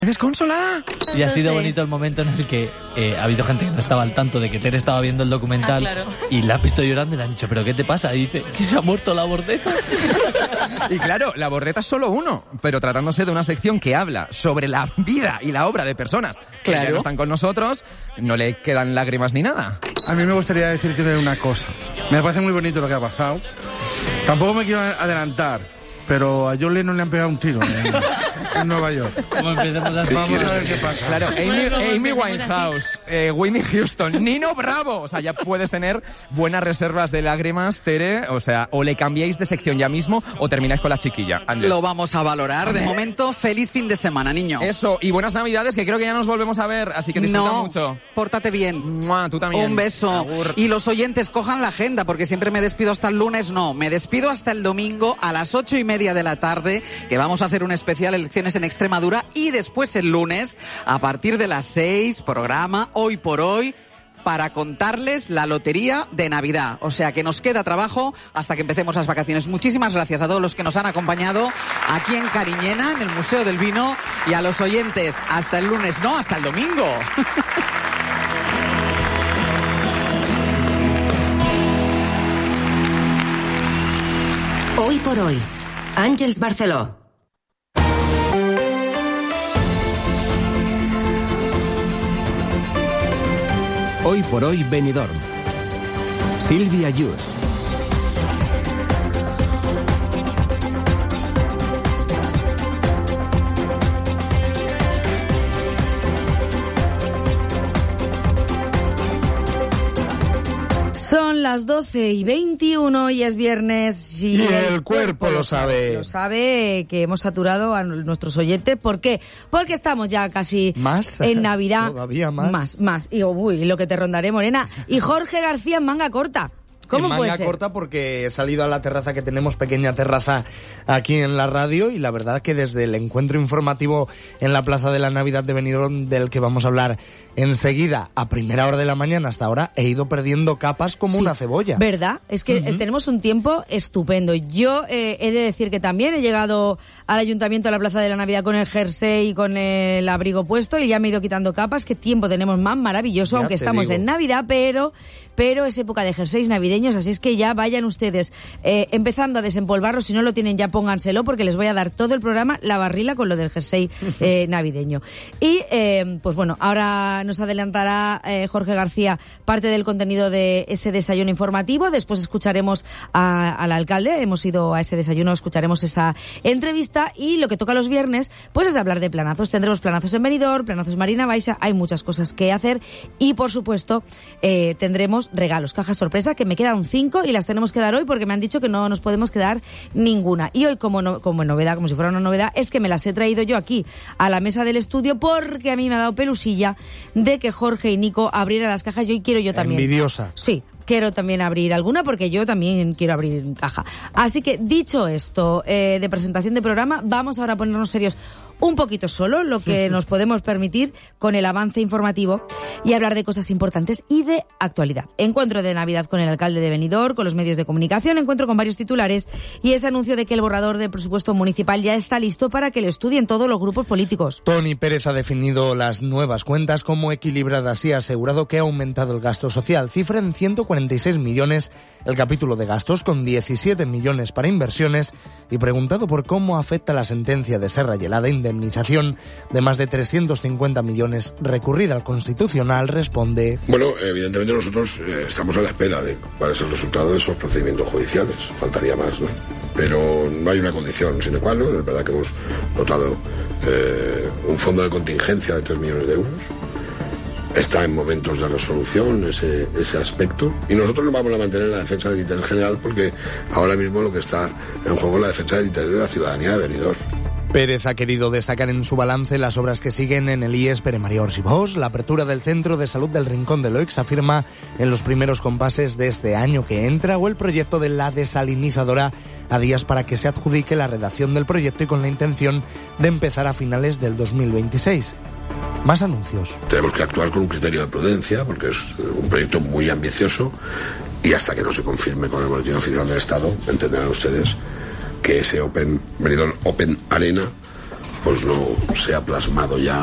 ¿Desconsolada? Y ha sido bonito el momento en el que ha habido gente que no estaba al tanto de que Tere estaba viendo el documental, claro. Y la ha visto llorando y le han dicho, ¿pero qué te pasa? Y dice, que se ha muerto la Bordeta. Y claro, la Bordeta es solo uno, pero tratándose de una sección que habla sobre la vida y la obra de personas que ya no están con nosotros, no le quedan lágrimas ni nada. A mí me gustaría decirte una cosa. Me parece muy bonito lo que ha pasado. Tampoco me quiero adelantar, pero a John Lennon le han pegado un tiro en Nueva York. Como empecemos así. Vamos a ver qué pasa. Claro, Amy Winehouse, Whitney Houston, Nino Bravo. O sea, ya puedes tener buenas reservas de lágrimas, Tere. O sea, o le cambiáis de sección ya mismo o termináis con la chiquilla. Andrés. Lo vamos a valorar. De momento, feliz fin de semana, niño. Eso, y buenas Navidades, que creo que ya nos volvemos a ver, así que disfruta mucho. Pórtate bien. ¡Mua! Tú también. Un beso. Agur. Y los oyentes, cojan la agenda, porque siempre me despido hasta el lunes. No, me despido hasta el domingo a las 8:30 de la tarde, que vamos a hacer un especial Elecciones en Extremadura, y después el lunes, a partir de las 6, programa Hoy por Hoy, para contarles la lotería de Navidad. O sea que nos queda trabajo hasta que empecemos las vacaciones. Muchísimas gracias a todos los que nos han acompañado aquí en Cariñena, en el Museo del Vino, y a los oyentes. Hasta el lunes, no, hasta el domingo. Hoy por Hoy, Àngels Barceló. Hoy por Hoy Benidorm. Sílvia Yus. Son las 12:21 y es viernes. Y el cuerpo lo sabe. Lo sabe, que hemos saturado a nuestros oyentes. ¿Por qué? Porque estamos ya casi ¿Más? En Navidad. ¿Todavía más? Más. Y uy, lo que te rondaré, Morena. Y Jorge García en manga corta. ¿Cómo en puede manga ser? corta porque he salido a la terraza que tenemos, pequeña terraza aquí en la radio, y la verdad que desde el encuentro informativo en la Plaza de la Navidad de Benidorm, del que vamos a hablar enseguida, a primera hora de la mañana hasta ahora, he ido perdiendo capas como una cebolla. ¿Verdad? Es que tenemos un tiempo estupendo. Yo he de decir que también he llegado al Ayuntamiento a la Plaza de la Navidad con el jersey y con el abrigo puesto, y ya me he ido quitando capas. Qué tiempo tenemos más maravilloso, aunque estamos en Navidad, pero es época de jerseys navideños, así es que ya vayan ustedes empezando a desempolvarlo. Si no lo tienen ya, pónganselo, porque les voy a dar todo el programa la barrila con lo del jersey navideño. Y pues bueno, ahora nos adelantará Jorge García parte del contenido de ese desayuno informativo. Después escucharemos al alcalde, hemos ido a ese desayuno, escucharemos esa entrevista, y lo que toca los viernes pues es hablar de planazos. Tendremos planazos en Benidorm, planazos Marina Baixa, hay muchas cosas que hacer, y por supuesto tendremos regalos, cajas sorpresa, que me quedan 5 y las tenemos que dar hoy porque me han dicho que no nos podemos quedar ninguna. Y hoy como novedad, como si fuera una novedad, es que me las he traído yo aquí a la mesa del estudio, porque a mí me ha dado pelusilla de que Jorge y Nico abrieran las cajas, y hoy quiero yo también. Envidiosa. Sí, quiero también abrir alguna, porque yo también quiero abrir caja. Así que, dicho esto, de presentación de programa, vamos ahora a ponernos serios un poquito solo, lo que nos podemos permitir con el avance informativo, y hablar de cosas importantes y de actualidad. Encuentro de Navidad con el alcalde de Benidorm, con los medios de comunicación, encuentro con varios titulares, y ese anuncio de que el borrador de presupuesto municipal ya está listo para que lo estudien todos los grupos políticos. Toni Pérez ha definido las nuevas cuentas como equilibradas y ha asegurado que ha aumentado el gasto social. Cifra en 146 millones el capítulo de gastos, con 17 millones para inversiones, y preguntado por cómo afecta la sentencia de Serra y la indemnización de más de 350 millones recurrida al Constitucional, responde: Bueno, evidentemente nosotros estamos a la espera de cuál es el resultado de esos procedimientos judiciales. Faltaría más, ¿no? Pero no hay una condición sine qua non. Es verdad que hemos notado un fondo de contingencia de 3 millones de euros. Está en momentos de resolución ese aspecto, y nosotros nos vamos a mantener en la defensa del interés general, porque ahora mismo lo que está en juego es la defensa del interés de la ciudadanía de Benidorm. Pérez ha querido destacar en su balance las obras que siguen en el IES Pere María Orsibós, la apertura del Centro de Salud del Rincón de Loix, afirma en los primeros compases de este año que entra, o el proyecto de la desalinizadora a días para que se adjudique la redacción del proyecto, y con la intención de empezar a finales del 2026. Más anuncios. Tenemos que actuar con un criterio de prudencia, porque es un proyecto muy ambicioso, y hasta que no se confirme con el Boletín Oficial del Estado, entenderán ustedes que ese Benidorm Open Arena pues no se ha plasmado ya